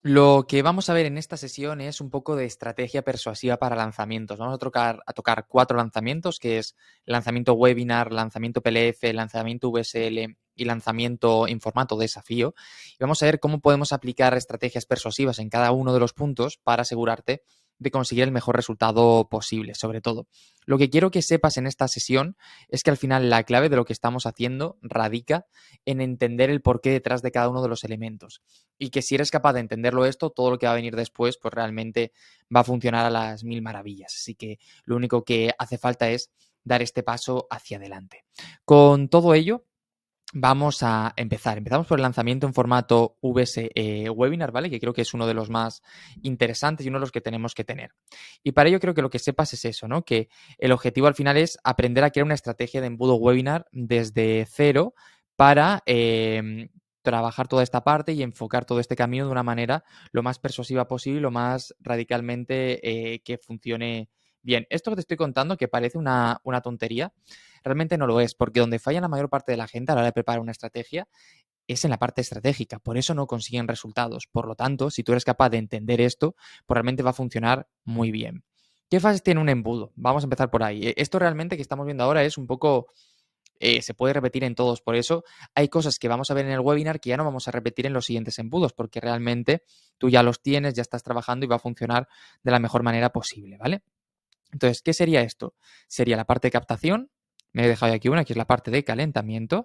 Lo que vamos a ver en esta sesión es un poco de estrategia persuasiva para lanzamientos. Vamos a tocar 4 lanzamientos, que es lanzamiento webinar, lanzamiento PLF, lanzamiento VSL y lanzamiento en formato desafío. Y vamos a ver cómo podemos aplicar estrategias persuasivas en cada uno de los puntos para asegurarte de conseguir el mejor resultado posible, sobre todo. Lo que quiero que sepas en esta sesión es que al final la clave de lo que estamos haciendo radica en entender el porqué detrás de cada uno de los elementos. Y que si eres capaz de entenderlo esto, todo lo que va a venir después, pues realmente va a funcionar a las mil maravillas. Así que lo único que hace falta es dar este paso hacia adelante. Con todo ello, vamos a empezar. Empezamos por el lanzamiento en formato VS Webinar, ¿vale? Que creo que es uno de los más interesantes y uno de los que tenemos que tener. Y para ello creo que lo que sepas es eso, ¿no? Que el objetivo al final es aprender a crear una estrategia de embudo webinar desde cero para trabajar toda esta parte y enfocar todo este camino de una manera lo más persuasiva posible y lo más radicalmente que funcione bien. Esto que te estoy contando, que parece una tontería, realmente no lo es, porque donde falla la mayor parte de la gente a la hora de preparar una estrategia es en la parte estratégica, por eso no consiguen resultados. Por lo tanto, si tú eres capaz de entender esto, pues realmente va a funcionar muy bien. ¿Qué fases tiene un embudo? Vamos a empezar por ahí. Esto realmente que estamos viendo ahora es un poco se puede repetir en todos. Por eso hay cosas que vamos a ver en el webinar que ya no vamos a repetir en los siguientes embudos, porque realmente tú ya los tienes, ya estás trabajando y va a funcionar de la mejor manera posible, ¿vale? Entonces, ¿qué sería esto? Sería la parte de captación. Me he dejado aquí una, que es la parte de calentamiento.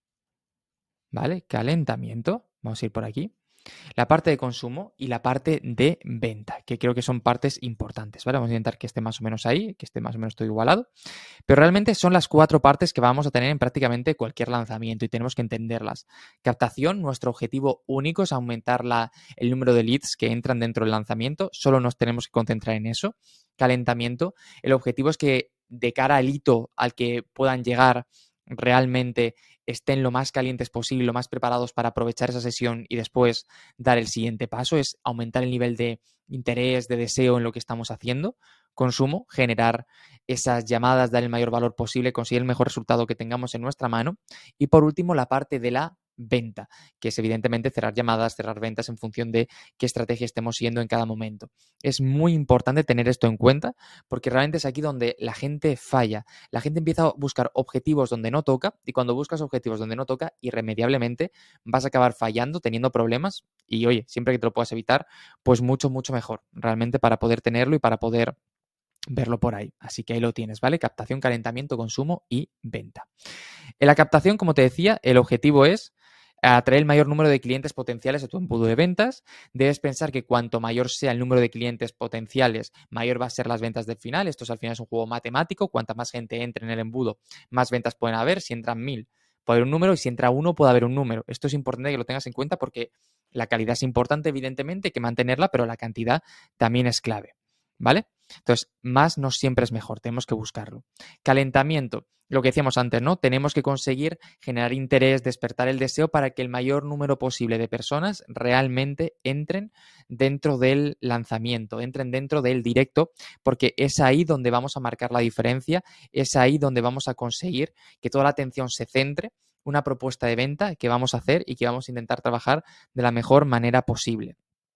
¿Vale? Calentamiento. Vamos a ir por aquí. La parte de consumo y la parte de venta, que creo que son partes importantes, ¿vale? Vamos a intentar que esté más o menos ahí, que esté más o menos todo igualado. Pero realmente son las 4 partes que vamos a tener en prácticamente cualquier lanzamiento y tenemos que entenderlas. Captación, nuestro objetivo único es aumentar el número de leads que entran dentro del lanzamiento, solo nos tenemos que concentrar en eso. Calentamiento, el objetivo es que de cara al hito al que puedan llegar realmente estén lo más calientes posible, lo más preparados para aprovechar esa sesión y después dar el siguiente paso, es aumentar el nivel de interés, de deseo en lo que estamos haciendo. Consumo, generar esas llamadas, dar el mayor valor posible, conseguir el mejor resultado que tengamos en nuestra mano. Y por último, la parte de la venta, que es evidentemente cerrar llamadas, cerrar ventas en función de qué estrategia estemos siguiendo en cada momento. Es muy importante tener esto en cuenta porque realmente es aquí donde la gente falla. La gente empieza a buscar objetivos donde no toca y cuando buscas objetivos donde no toca, irremediablemente vas a acabar fallando, teniendo problemas y oye, siempre que te lo puedas evitar, pues mucho, mucho mejor realmente para poder tenerlo y para poder verlo por ahí. Así que ahí lo tienes, ¿vale? Captación, calentamiento, consumo y venta. En la captación, como te decía, el objetivo es atraer el mayor número de clientes potenciales a tu embudo de ventas. Debes pensar que cuanto mayor sea el número de clientes potenciales, mayor va a ser las ventas del final. Esto es, al final es un juego matemático. Cuanta más gente entre en el embudo, más ventas pueden haber. Si entran 1000, puede haber un número y si entra uno, puede haber un número. Esto es importante que lo tengas en cuenta porque la calidad es importante, evidentemente, hay que mantenerla, pero la cantidad también es clave, ¿vale? Entonces, más no siempre es mejor, tenemos que buscarlo. Calentamiento, lo que decíamos antes, ¿no? Tenemos que conseguir generar interés, despertar el deseo para que el mayor número posible de personas realmente entren dentro del lanzamiento, entren dentro del directo, porque es ahí donde vamos a marcar la diferencia, es ahí donde vamos a conseguir que toda la atención se centre, una propuesta de venta que vamos a hacer y que vamos a intentar trabajar de la mejor manera posible.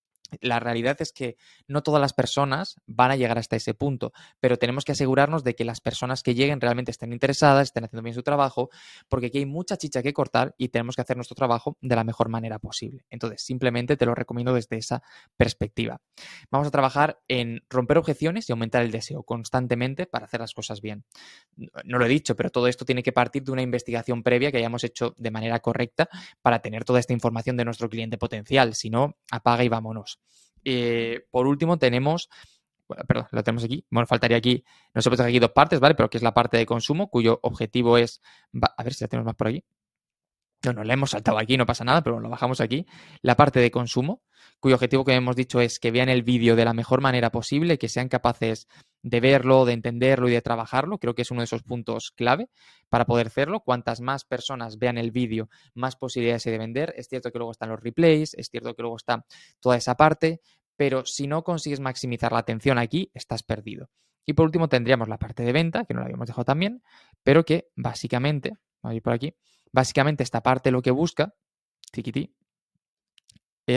La realidad es que no todas las personas van a llegar hasta ese punto, pero tenemos que asegurarnos de que las personas que lleguen realmente estén interesadas, estén haciendo bien su trabajo, porque aquí hay mucha chicha que cortar y tenemos que hacer nuestro trabajo de la mejor manera posible. Entonces, simplemente te lo recomiendo desde esa perspectiva. Vamos a trabajar en romper objeciones y aumentar el deseo constantemente para hacer las cosas bien. No lo he dicho, pero todo esto tiene que partir de una investigación previa que hayamos hecho de manera correcta para tener toda esta información de nuestro cliente potencial. Si no, apaga y vámonos. Por último, tenemos, bueno, perdón, lo tenemos aquí. Bueno, faltaría aquí, nos hemos dejado aquí 2 partes, ¿vale? Pero que es la parte de consumo, cuyo objetivo es, a ver si la tenemos más por aquí. No, nos la hemos saltado aquí, no pasa nada, pero lo bajamos aquí. La parte de consumo, cuyo objetivo, que hemos dicho, es que vean el vídeo de la mejor manera posible, que sean capaces de verlo, de entenderlo y de trabajarlo. Creo que es uno de esos puntos clave para poder hacerlo. Cuantas más personas vean el vídeo, más posibilidades hay de vender. Es cierto que luego están los replays, es cierto que luego está toda esa parte, pero si no consigues maximizar la atención aquí, estás perdido. Y por último tendríamos la parte de venta, que no la habíamos dejado también, pero que básicamente, vamos a ir por aquí, básicamente esta parte lo que busca, tiquití, es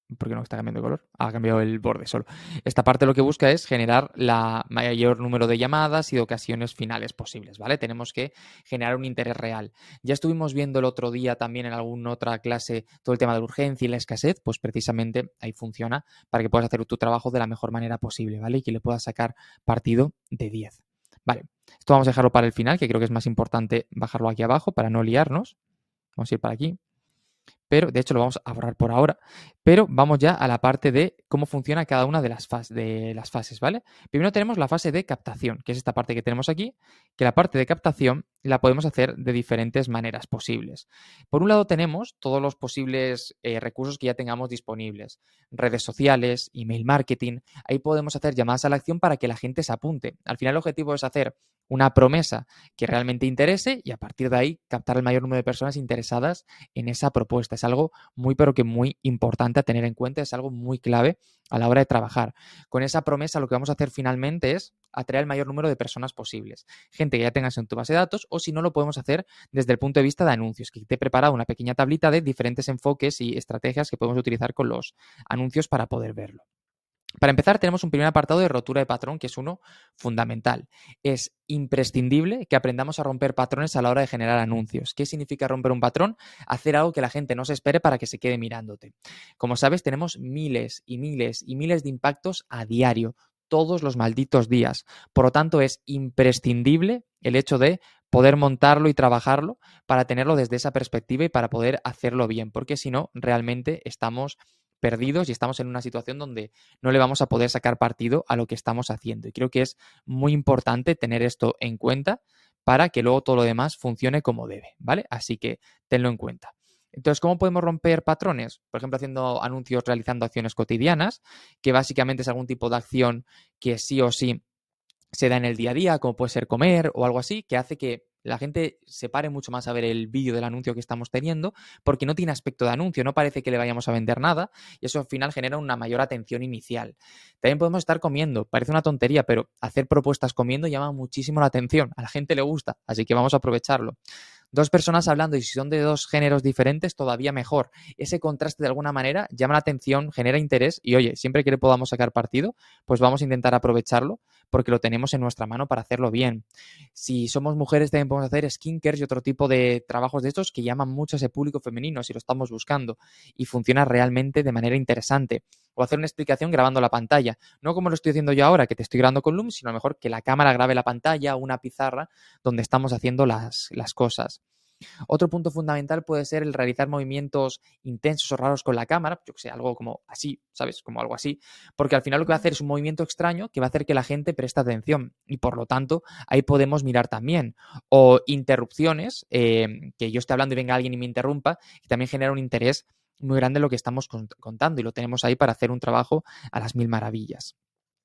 ¿Por qué no está cambiando de color? Ha cambiado el borde solo. Esta parte lo que busca es generar la mayor número de llamadas y de ocasiones finales posibles, ¿vale? Tenemos que generar un interés real. Ya estuvimos viendo el otro día también en alguna otra clase todo el tema de la urgencia y la escasez, pues precisamente ahí funciona para que puedas hacer tu trabajo de la mejor manera posible, ¿vale? Y que le puedas sacar partido de 10. Vale, esto vamos a dejarlo para el final, que creo que es más importante bajarlo aquí abajo para no liarnos. Vamos a ir para aquí. Pero de hecho lo vamos a borrar por ahora, pero vamos ya a la parte de cómo funciona cada una de las fases, ¿vale? Primero tenemos la fase de captación, que es esta parte que tenemos aquí, que la parte de captación la podemos hacer de diferentes maneras posibles. Por un lado tenemos todos los posibles recursos que ya tengamos disponibles, redes sociales, email marketing, ahí podemos hacer llamadas a la acción para que la gente se apunte. Al final el objetivo es hacer una promesa que realmente interese y a partir de ahí captar el mayor número de personas interesadas en esa propuesta. Es algo muy, pero que muy importante a tener en cuenta, es algo muy clave a la hora de trabajar. Con esa promesa lo que vamos a hacer finalmente es atraer el mayor número de personas posibles. Gente que ya tengas en tu base de datos o si no lo podemos hacer desde el punto de vista de anuncios, que te he preparado una pequeña tablita de diferentes enfoques y estrategias que podemos utilizar con los anuncios para poder verlo. Para empezar, tenemos un primer apartado de rotura de patrón, que es uno fundamental. Es imprescindible que aprendamos a romper patrones a la hora de generar anuncios. ¿Qué significa romper un patrón? Hacer algo que la gente no se espere para que se quede mirándote. Como sabes, tenemos miles y miles y miles de impactos a diario, todos los malditos días. Por lo tanto, es imprescindible el hecho de poder montarlo y trabajarlo para tenerlo desde esa perspectiva y para poder hacerlo bien, porque si no, realmente estamos perdidos y estamos en una situación donde no le vamos a poder sacar partido a lo que estamos haciendo. Y creo que es muy importante tener esto en cuenta para que luego todo lo demás funcione como debe, ¿vale? Así que tenlo en cuenta. Entonces, ¿cómo podemos romper patrones? Por ejemplo, haciendo anuncios, realizando acciones cotidianas, que básicamente es algún tipo de acción que sí o sí se da en el día a día, como puede ser comer o algo así, que hace que la gente se pare mucho más a ver el vídeo del anuncio que estamos teniendo, porque no tiene aspecto de anuncio, no parece que le vayamos a vender nada, y eso al final genera una mayor atención inicial. También podemos estar comiendo, parece una tontería, pero hacer propuestas comiendo llama muchísimo la atención, a la gente le gusta, así que vamos a aprovecharlo. Dos personas hablando y si son de dos géneros diferentes, todavía mejor. Ese contraste de alguna manera llama la atención, genera interés y oye, siempre que le podamos sacar partido, pues vamos a intentar aprovecharlo porque lo tenemos en nuestra mano para hacerlo bien. Si somos mujeres también podemos hacer skincare y otro tipo de trabajos de estos que llaman mucho a ese público femenino si lo estamos buscando y funciona realmente de manera interesante. O hacer una explicación grabando la pantalla. No como lo estoy haciendo yo ahora, que te estoy grabando con Loom, sino a lo mejor que la cámara grabe la pantalla o una pizarra donde estamos haciendo las cosas. Otro punto fundamental puede ser el realizar movimientos intensos o raros con la cámara, yo que sé, algo como así, ¿sabes? Como algo así, porque al final lo que va a hacer es un movimiento extraño que va a hacer que la gente preste atención y por lo tanto ahí podemos mirar también. O interrupciones, que yo esté hablando y venga alguien y me interrumpa, que también genera un interés muy grande en lo que estamos contando y lo tenemos ahí para hacer un trabajo a las mil maravillas.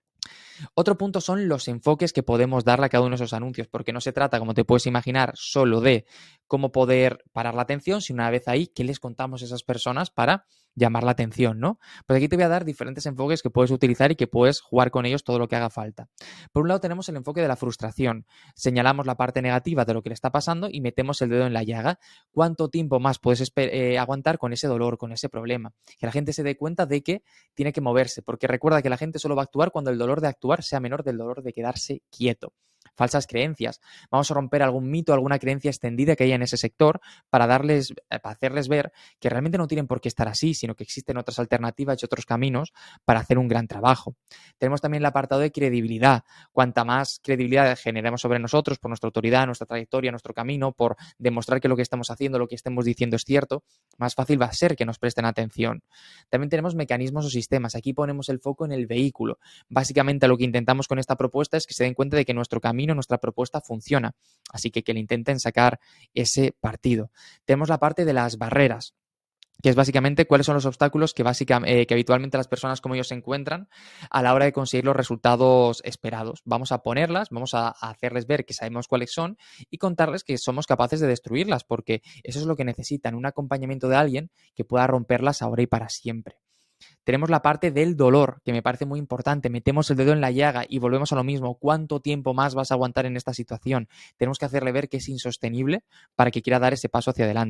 Otro punto son los enfoques que podemos darle a cada uno de esos anuncios, porque no se trata, como te puedes imaginar, solo de cómo poder parar la atención, sino una vez ahí, ¿qué les contamos a esas personas para llamar la atención, ¿no? Pues aquí te voy a dar diferentes enfoques que puedes utilizar y que puedes jugar con ellos todo lo que haga falta. Por un lado tenemos el enfoque de la frustración. Señalamos la parte negativa de lo que le está pasando y metemos el dedo en la llaga. ¿Cuánto tiempo más puedes aguantar con ese dolor, con ese problema? Que la gente se dé cuenta de que tiene que moverse, porque recuerda que la gente solo va a actuar cuando el dolor de actuar sea menor del dolor de quedarse quieto. Falsas creencias. Vamos a romper algún mito, alguna creencia extendida que haya en ese sector para hacerles ver que realmente no tienen por qué estar así, sino que existen otras alternativas y otros caminos para hacer un gran trabajo. Tenemos también el apartado de credibilidad. Cuanta más credibilidad generemos sobre nosotros, por nuestra autoridad, nuestra trayectoria, nuestro camino, por demostrar que lo que estamos haciendo, lo que estemos diciendo es cierto, más fácil va a ser que nos presten atención. También tenemos mecanismos o sistemas. Aquí ponemos el foco en el vehículo. Básicamente lo que intentamos con esta propuesta es que se den cuenta de que nuestro camino, nuestra propuesta funciona. Así que le intenten sacar ese partido. Tenemos la parte de las barreras, que es básicamente cuáles son los obstáculos que habitualmente las personas como ellos se encuentran a la hora de conseguir los resultados esperados. Vamos a ponerlas, vamos a hacerles ver que sabemos cuáles son y contarles que somos capaces de destruirlas, porque eso es lo que necesitan, un acompañamiento de alguien que pueda romperlas ahora y para siempre. Tenemos la parte del dolor, que me parece muy importante. Metemos el dedo en la llaga y volvemos a lo mismo. ¿Cuánto tiempo más vas a aguantar en esta situación? Tenemos que hacerle ver que es insostenible para que quiera dar ese paso hacia adelante.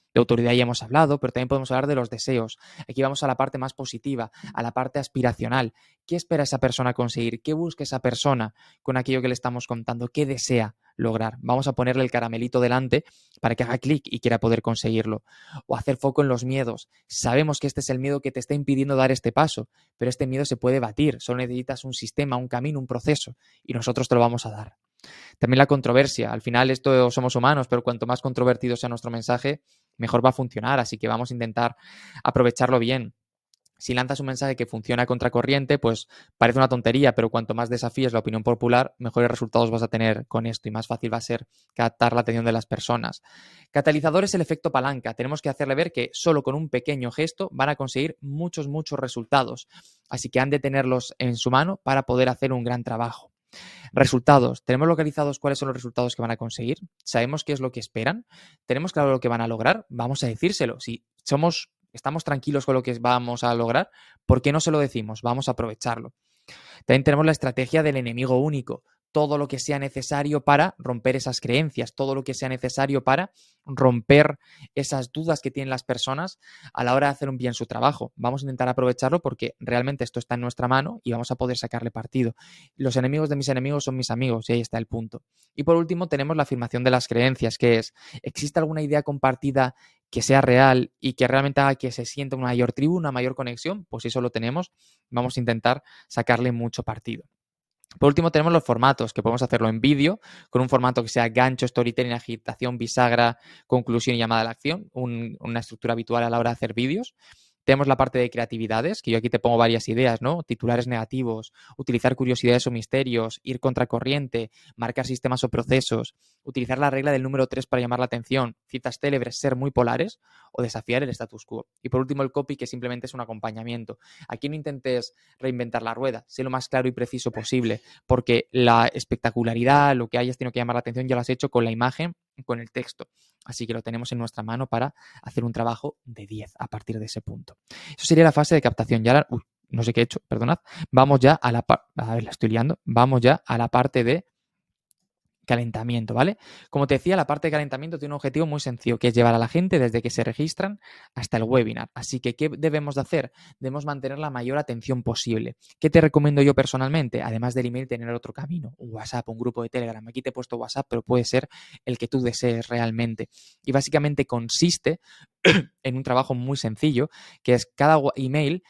De autoridad ya hemos hablado, pero también podemos hablar de los deseos. Aquí vamos a la parte más positiva, a la parte aspiracional. ¿Qué espera esa persona conseguir? ¿Qué busca esa persona con aquello que le estamos contando? ¿Qué desea lograr? Vamos a ponerle el caramelito delante para que haga clic y quiera poder conseguirlo. O hacer foco en los miedos. Sabemos que este es el miedo que te está impidiendo dar este paso, pero este miedo se puede batir. Solo necesitas un sistema, un camino, un proceso y nosotros te lo vamos a dar. También la controversia. Al final esto somos humanos, pero cuanto más controvertido sea nuestro mensaje, mejor va a funcionar. Así que vamos a intentar aprovecharlo bien. Si lanzas un mensaje que funciona a contracorriente, pues parece una tontería, pero cuanto más desafíes la opinión popular, mejores resultados vas a tener con esto y más fácil va a ser captar la atención de las personas. Catalizador es el efecto palanca. Tenemos que hacerle ver que solo con un pequeño gesto van a conseguir muchos resultados. Así que han de tenerlos en su mano para poder hacer un gran trabajo. Resultados. ¿Tenemos localizados cuáles son los resultados que van a conseguir? ¿Sabemos qué es lo que esperan? ¿Tenemos claro lo que van a lograr? Vamos a decírselo. Si estamos tranquilos con lo que vamos a lograr, ¿por qué no se lo decimos? Vamos a aprovecharlo. También tenemos la estrategia del enemigo único. Todo lo que sea necesario para romper esas creencias, todo lo que sea necesario para romper esas dudas que tienen las personas a la hora de hacer bien su trabajo. Vamos a intentar aprovecharlo porque realmente esto está en nuestra mano y vamos a poder sacarle partido. Los enemigos de mis enemigos son mis amigos y ahí está el punto. Y por último tenemos la afirmación de las creencias, que es, ¿existe alguna idea compartida que sea real y que realmente haga que se sienta una mayor tribu, una mayor conexión? Pues si eso lo tenemos, vamos a intentar sacarle mucho partido. Por último, tenemos los formatos, que podemos hacerlo en vídeo, con un formato que sea gancho, storytelling, agitación, bisagra, conclusión y llamada a la acción, una estructura habitual a la hora de hacer vídeos. Tenemos la parte de creatividades, que yo aquí te pongo varias ideas, ¿no? Titulares negativos, utilizar curiosidades o misterios, ir contracorriente, marcar sistemas o procesos, utilizar la regla del número 3 para llamar la atención, citas célebres, ser muy polares o desafiar el status quo. Y por último, el copy, que simplemente es un acompañamiento. Aquí no intentes reinventar la rueda, sé lo más claro y preciso posible, porque la espectacularidad, lo que hayas tenido que llamar la atención, ya lo has hecho con la imagen, con el texto. Así que lo tenemos en nuestra mano para hacer un trabajo de 10 a partir de ese punto. Eso sería la fase de captación. Y ahora, no sé qué he hecho, perdonad. Vamos ya a la parte, a ver, la estoy liando. Vamos ya a la parte de calentamiento, ¿vale? Como te decía, la parte de calentamiento tiene un objetivo muy sencillo, que es llevar a la gente desde que se registran hasta el webinar. Así que, ¿qué debemos de hacer? Debemos mantener la mayor atención posible. ¿Qué te recomiendo yo personalmente? Además del email, tener otro camino, un WhatsApp, un grupo de Telegram. Aquí te he puesto WhatsApp, pero puede ser el que tú desees realmente. Y básicamente consiste en un trabajo muy sencillo, que es cada email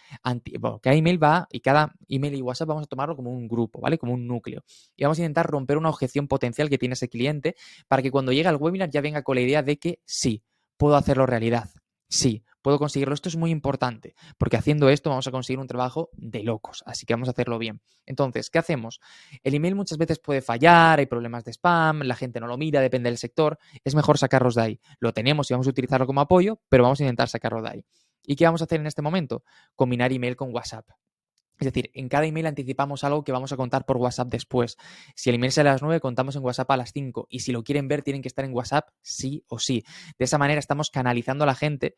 va y cada email y WhatsApp vamos a tomarlo como un grupo, ¿vale? Como un núcleo. Y vamos a intentar romper una objeción potencial que tiene ese cliente para que cuando llegue al webinar ya venga con la idea de que sí, puedo hacerlo realidad. Sí, puedo conseguirlo. Esto es muy importante, porque haciendo esto vamos a conseguir un trabajo de locos, así que vamos a hacerlo bien. Entonces, ¿qué hacemos? El email muchas veces puede fallar, hay problemas de spam, la gente no lo mira, depende del sector. Es mejor sacarlos de ahí. Lo tenemos y vamos a utilizarlo como apoyo, pero vamos a intentar sacarlo de ahí. ¿Y qué vamos a hacer en este momento? Combinar email con WhatsApp. Es decir, en cada email anticipamos algo que vamos a contar por WhatsApp después. Si el email sale a las 9, contamos en WhatsApp a las 5. Y si lo quieren ver, tienen que estar en WhatsApp sí o sí. De esa manera estamos canalizando a la gente,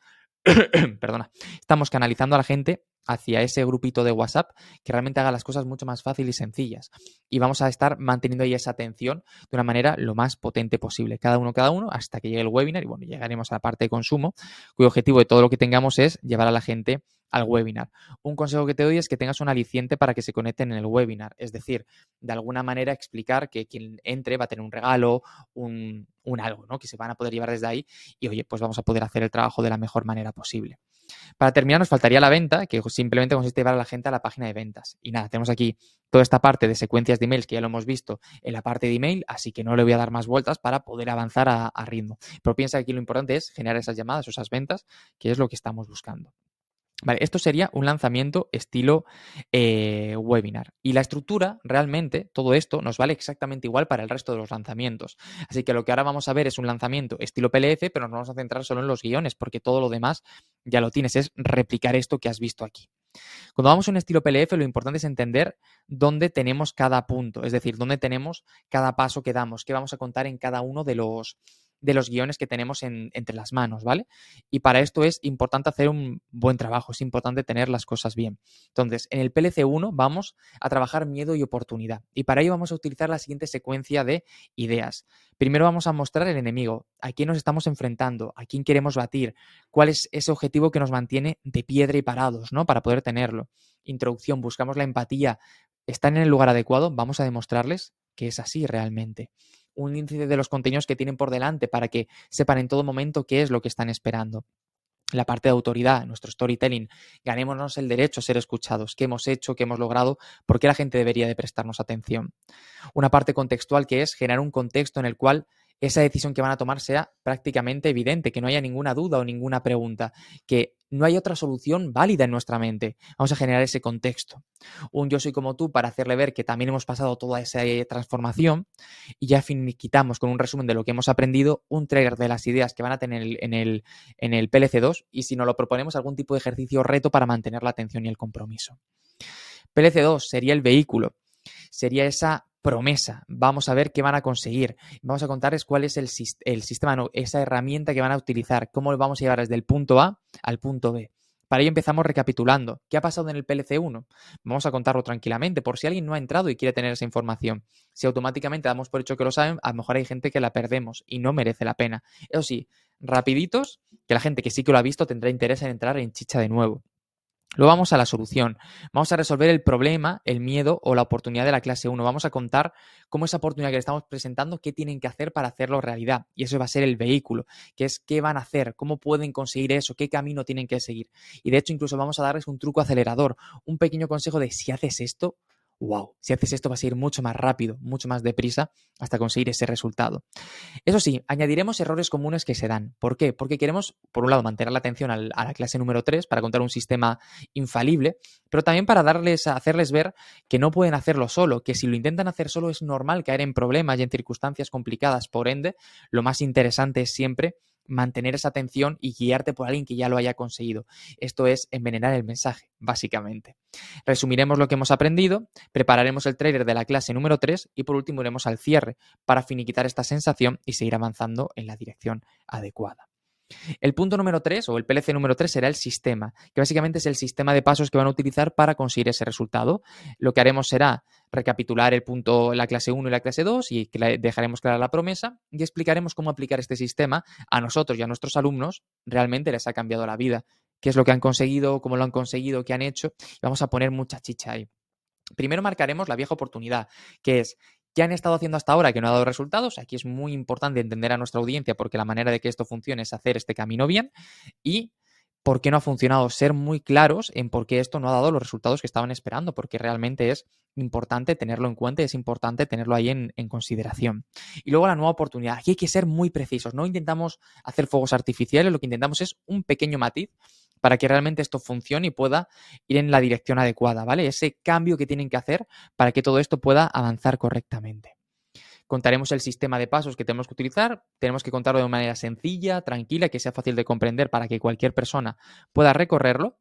estamos canalizando a la gente hacia ese grupito de WhatsApp que realmente haga las cosas mucho más fáciles y sencillas. Y vamos a estar manteniendo ahí esa atención de una manera lo más potente posible. Cada uno, hasta que llegue el webinar. Y bueno, llegaremos a la parte de consumo, cuyo objetivo de todo lo que tengamos es llevar a la gente al webinar. Un consejo que te doy es que tengas un aliciente para que se conecten en el webinar. Es decir, de alguna manera explicar que quien entre va a tener un regalo, un algo, ¿no? Que se van a poder llevar desde ahí y, oye, pues vamos a poder hacer el trabajo de la mejor manera posible. Para terminar, nos faltaría la venta, que simplemente consiste en llevar a la gente a la página de ventas. Y nada, tenemos aquí toda esta parte de secuencias de emails que ya lo hemos visto en la parte de email, así que no le voy a dar más vueltas para poder avanzar a ritmo. Pero piensa que aquí lo importante es generar esas llamadas o esas ventas, que es lo que estamos buscando. Vale, esto sería un lanzamiento estilo webinar. Y la estructura, realmente, todo esto nos vale exactamente igual para el resto de los lanzamientos. Así que lo que ahora vamos a ver es un lanzamiento estilo PLF, pero nos vamos a centrar solo en los guiones, porque todo lo demás ya lo tienes, es replicar esto que has visto aquí. Cuando vamos a un estilo PLF, lo importante es entender dónde tenemos cada punto, es decir, dónde tenemos cada paso que damos, qué vamos a contar en cada uno de los de los guiones que tenemos entre las manos, ¿vale? Y para esto es importante hacer un buen trabajo, es importante tener las cosas bien. Entonces, en el PLC1 vamos a trabajar miedo y oportunidad. Y para ello vamos a utilizar la siguiente secuencia de ideas. Primero vamos a mostrar el enemigo, a quién nos estamos enfrentando, a quién queremos batir, cuál es ese objetivo que nos mantiene de piedra y parados, ¿no? Para poder tenerlo. Introducción, buscamos la empatía. ¿Están en el lugar adecuado? Vamos a demostrarles que es así realmente. Un índice de los contenidos que tienen por delante para que sepan en todo momento qué es lo que están esperando. La parte de autoridad, nuestro storytelling, ganémonos el derecho a ser escuchados, qué hemos hecho, qué hemos logrado, por qué la gente debería de prestarnos atención. Una parte contextual que es generar un contexto en el cual esa decisión que van a tomar sea prácticamente evidente, que no haya ninguna duda o ninguna pregunta, que no hay otra solución válida en nuestra mente. Vamos a generar ese contexto. Un yo soy como tú para hacerle ver que también hemos pasado toda esa transformación y ya finiquitamos con un resumen de lo que hemos aprendido, un trailer de las ideas que van a tener en el PLC2 y si nos lo proponemos algún tipo de ejercicio o reto para mantener la atención y el compromiso. PLC2 sería el vehículo, sería esa promesa. Vamos a ver qué van a conseguir. Vamos a contarles cuál es el sistema, no, esa herramienta que van a utilizar, cómo lo vamos a llevar desde el punto A al punto B. Para ello empezamos recapitulando. ¿Qué ha pasado en el PLC1? Vamos a contarlo tranquilamente, por si alguien no ha entrado y quiere tener esa información. Si automáticamente damos por hecho que lo saben, a lo mejor hay gente que la perdemos y no merece la pena. Eso sí, rapiditos, que la gente que sí que lo ha visto tendrá interés en entrar en chicha de nuevo. Luego vamos a la solución. Vamos a resolver el problema, el miedo o la oportunidad de la clase 1. Vamos a contar cómo esa oportunidad que le estamos presentando, qué tienen que hacer para hacerlo realidad. Y eso va a ser el vehículo, que es qué van a hacer, cómo pueden conseguir eso, qué camino tienen que seguir. Y de hecho incluso vamos a darles un truco acelerador, un pequeño consejo de si haces esto, wow, si haces esto vas a ir mucho más rápido, mucho más deprisa hasta conseguir ese resultado. Eso sí, añadiremos errores comunes que se dan. ¿Por qué? Porque queremos, por un lado, mantener la atención a la clase número 3 para contar un sistema infalible, pero también para hacerles ver que no pueden hacerlo solo, que si lo intentan hacer solo es normal caer en problemas y en circunstancias complicadas. Por ende, lo más interesante es siempre mantener esa atención y guiarte por alguien que ya lo haya conseguido. Esto es envenenar el mensaje, básicamente. Resumiremos lo que hemos aprendido, prepararemos el trailer de la clase número 3 y por último iremos al cierre para finiquitar esta sensación y seguir avanzando en la dirección adecuada. El punto número 3 o el PLC número 3 será el sistema, que básicamente es el sistema de pasos que van a utilizar para conseguir ese resultado. Lo que haremos será recapitular el punto, la clase 1 y la clase 2 y dejaremos clara la promesa y explicaremos cómo aplicar este sistema a nosotros y a nuestros alumnos. Realmente les ha cambiado la vida. ¿Qué es lo que han conseguido? ¿Cómo lo han conseguido? ¿Qué han hecho? Y vamos a poner mucha chicha ahí. Primero marcaremos la vieja oportunidad, que es ¿qué han estado haciendo hasta ahora que no ha dado resultados? Aquí es muy importante entender a nuestra audiencia porque la manera de que esto funcione es hacer este camino bien y por qué no ha funcionado, ser muy claros en por qué esto no ha dado los resultados que estaban esperando, porque realmente es importante tenerlo en cuenta y es importante tenerlo ahí en consideración. Y luego la nueva oportunidad. Aquí hay que ser muy precisos, no intentamos hacer fuegos artificiales, lo que intentamos es un pequeño matiz para que realmente esto funcione y pueda ir en la dirección adecuada, ¿vale? Ese cambio que tienen que hacer para que todo esto pueda avanzar correctamente. Contaremos el sistema de pasos que tenemos que utilizar, tenemos que contarlo de manera sencilla, tranquila, que sea fácil de comprender para que cualquier persona pueda recorrerlo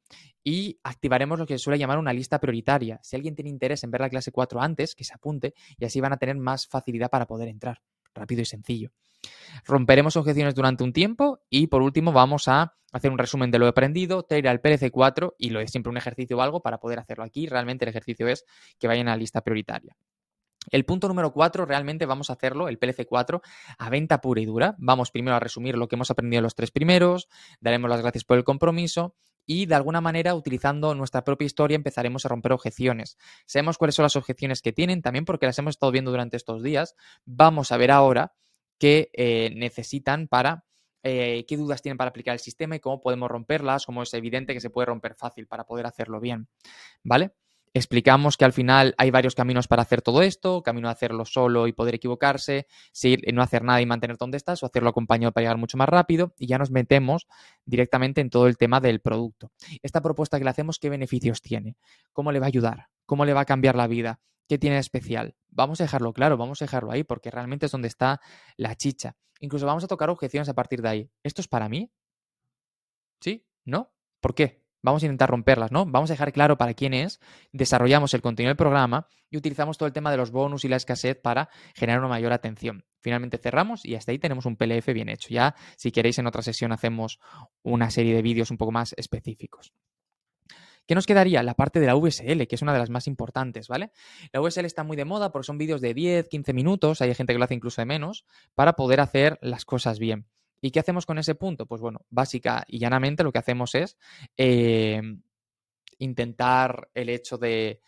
y activaremos lo que se suele llamar una lista prioritaria. Si alguien tiene interés en ver la clase 4 antes, que se apunte y así van a tener más facilidad para poder entrar. Rápido y sencillo. Romperemos objeciones durante un tiempo y por último vamos a hacer un resumen de lo aprendido, traer al PLC4 y lo es siempre un ejercicio o algo para poder hacerlo aquí. Realmente el ejercicio es que vayan a la lista prioritaria. El punto número 4 realmente vamos a hacerlo, el PLC4, a venta pura y dura. Vamos primero a resumir lo que hemos aprendido en los 3 primeros, daremos las gracias por el compromiso y de alguna manera utilizando nuestra propia historia empezaremos a romper objeciones. Sabemos cuáles son las objeciones que tienen, también porque las hemos estado viendo durante estos días. Vamos a ver ahora qué necesitan para, qué dudas tienen para aplicar el sistema y cómo podemos romperlas, como es evidente que se puede romper fácil para poder hacerlo bien, ¿vale? Explicamos que al final hay varios caminos para hacer todo esto, camino de hacerlo solo y poder equivocarse, no hacer nada y mantener donde estás o hacerlo acompañado para llegar mucho más rápido y ya nos metemos directamente en todo el tema del producto. Esta propuesta que le hacemos, ¿qué beneficios tiene? ¿Cómo le va a ayudar? ¿Cómo le va a cambiar la vida? ¿Qué tiene de especial? Vamos a dejarlo claro, vamos a dejarlo ahí porque realmente es donde está la chicha. Incluso vamos a tocar objeciones a partir de ahí. ¿Esto es para mí? ¿Sí? ¿No? ¿Por qué? vamos a intentar romperlas, ¿no? Vamos a dejar claro para quién es, desarrollamos el contenido del programa y utilizamos todo el tema de los bonus y la escasez para generar una mayor atención. Finalmente cerramos y hasta ahí tenemos un PLF bien hecho. Ya, si queréis, en otra sesión hacemos una serie de vídeos un poco más específicos. ¿Qué nos quedaría? La parte de la VSL, que es una de las más importantes, ¿vale? La VSL está muy de moda porque son vídeos de 10, 15 minutos, hay gente que lo hace incluso de menos, para poder hacer las cosas bien. ¿Y qué hacemos con ese punto? Pues bueno, básica y llanamente lo que hacemos es intentar el hecho de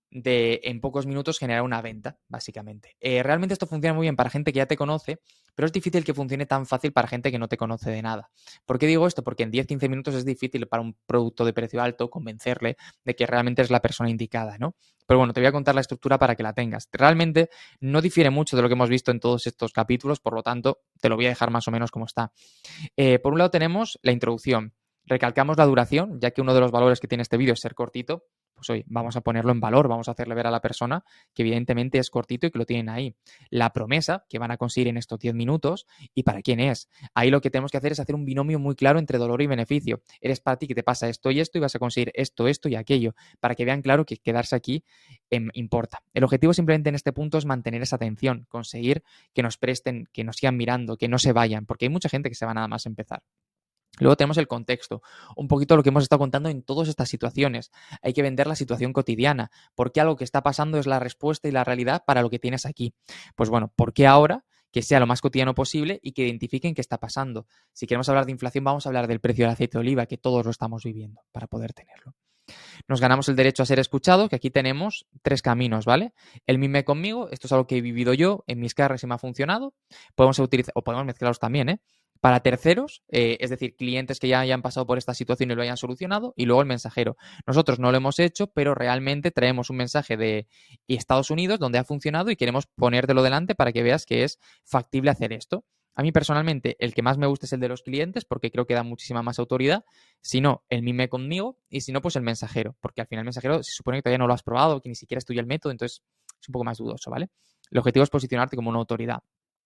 en pocos minutos generar una venta, básicamente. Realmente esto funciona muy bien para gente que ya te conoce, pero es difícil que funcione tan fácil para gente que no te conoce de nada. ¿Por qué digo esto? Porque en 10-15 minutos es difícil para un producto de precio alto convencerle de que realmente es la persona indicada, ¿no? Pero bueno, te voy a contar la estructura para que la tengas. Realmente no difiere mucho de lo que hemos visto en todos estos capítulos, por lo tanto, te lo voy a dejar más o menos como está. Por un lado tenemos la introducción. Recalcamos la duración, ya que uno de los valores que tiene este vídeo es ser cortito. Pues hoy vamos a ponerlo en valor, vamos a hacerle ver a la persona que evidentemente es cortito y que lo tienen ahí. La promesa que van a conseguir en estos 10 minutos y para quién es. Ahí lo que tenemos que hacer es hacer un binomio muy claro entre dolor y beneficio. Eres para ti que te pasa esto y esto y vas a conseguir esto, esto y aquello, para que vean claro que quedarse aquí importa. El objetivo simplemente en este punto es mantener esa atención, conseguir que nos presten, que nos sigan mirando, que no se vayan, porque hay mucha gente que se va nada más a empezar. Luego tenemos el contexto, un poquito lo que hemos estado contando en todas estas situaciones. Hay que vender la situación cotidiana, porque algo que está pasando es la respuesta y la realidad para lo que tienes aquí. Pues bueno, ¿por qué ahora? Que sea lo más cotidiano posible y que identifiquen qué está pasando. Si queremos hablar de inflación, vamos a hablar del precio del aceite de oliva, que todos lo estamos viviendo, para poder tenerlo. Nos ganamos el derecho a ser escuchados, que aquí tenemos 3 caminos, ¿vale? El mime conmigo, esto es algo que he vivido yo, en mis carreras y me ha funcionado. Podemos utilizar, o podemos mezclarlos también, ¿eh? Para terceros, es decir, clientes que ya hayan pasado por esta situación y lo hayan solucionado, y luego el mensajero. Nosotros no lo hemos hecho, pero realmente traemos un mensaje de Estados Unidos donde ha funcionado y queremos ponértelo delante para que veas que es factible hacer esto. A mí personalmente el que más me gusta es el de los clientes porque creo que da muchísima más autoridad. Si no, el mime conmigo y si no, pues el mensajero. Porque al final el mensajero se supone que todavía no lo has probado, que ni siquiera es tuyo el método, entonces es un poco más dudoso, ¿vale? El objetivo es posicionarte como una autoridad.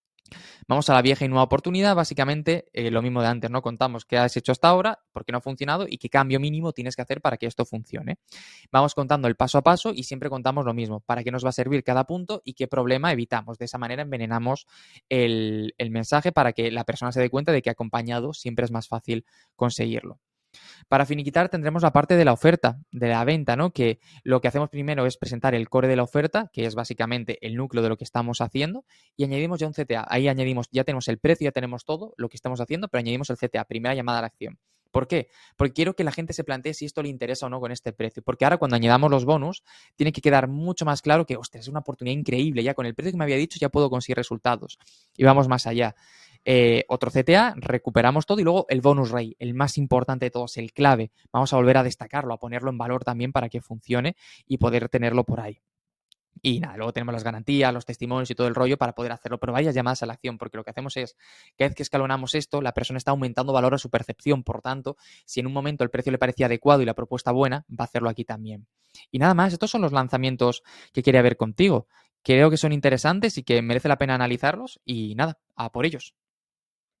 Vamos a la vieja y nueva oportunidad, básicamente lo mismo de antes, ¿no? Contamos qué has hecho hasta ahora, por qué no ha funcionado y qué cambio mínimo tienes que hacer para que esto funcione. Vamos contando el paso a paso y siempre contamos lo mismo, para qué nos va a servir cada punto y qué problema evitamos. De esa manera envenenamos el mensaje para que la persona se dé cuenta de que acompañado siempre es más fácil conseguirlo. Para finiquitar tendremos la parte de la oferta, de la venta, ¿no? Que lo que hacemos primero es presentar el core de la oferta, que es básicamente el núcleo de lo que estamos haciendo, y añadimos ya un CTA. Ahí añadimos, ya tenemos el precio, ya tenemos todo lo que estamos haciendo, pero añadimos el CTA, primera llamada a la acción. ¿Por qué? Porque quiero que la gente se plantee si esto le interesa o no con este precio. Porque ahora cuando añadamos los bonus, tiene que quedar mucho más claro que, ostras, es una oportunidad increíble. Ya con el precio que me había dicho ya puedo conseguir resultados. Y vamos más allá. Otro CTA, recuperamos todo y luego el bonus rate, el más importante de todos, el clave. Vamos a volver a destacarlo, a ponerlo en valor también para que funcione y poder tenerlo por ahí. Y nada, luego tenemos las garantías, los testimonios y todo el rollo para poder hacerlo, pero varias llamadas a la acción, porque lo que hacemos es, cada vez que escalonamos esto, la persona está aumentando valor a su percepción, por tanto, si en un momento el precio le parecía adecuado y la propuesta buena, va a hacerlo aquí también. Y nada más, estos son los lanzamientos que quería ver contigo. Creo que son interesantes y que merece la pena analizarlos y nada, a por ellos.